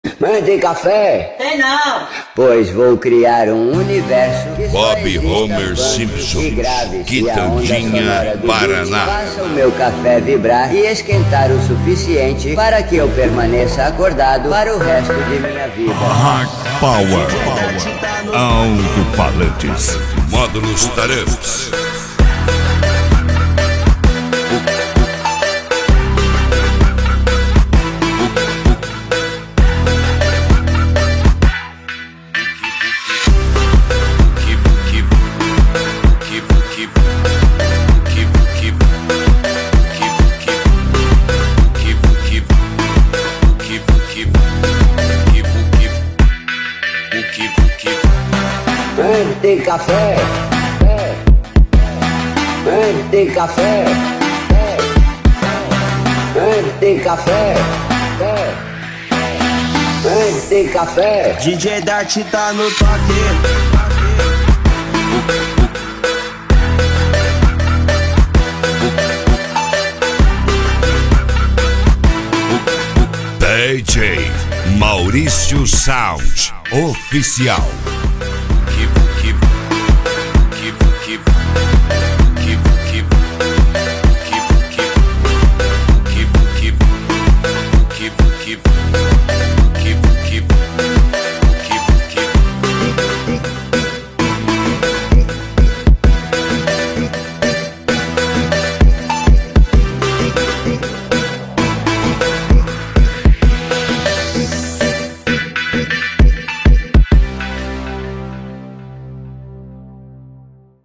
Mas tem café? Tem não. Pois vou criar um universo que Bob Homer Simpson, Quitandinha, Paraná. Faça o meu café vibrar e esquentar o suficiente para que eu permaneça acordado para o resto de minha vida. Hard Power, alto-falantes, módulos Taramps. Tem café? Tem café? Tem café? Tem café? DJ Dart tá no toque. DJ Maurício Sound Oficial.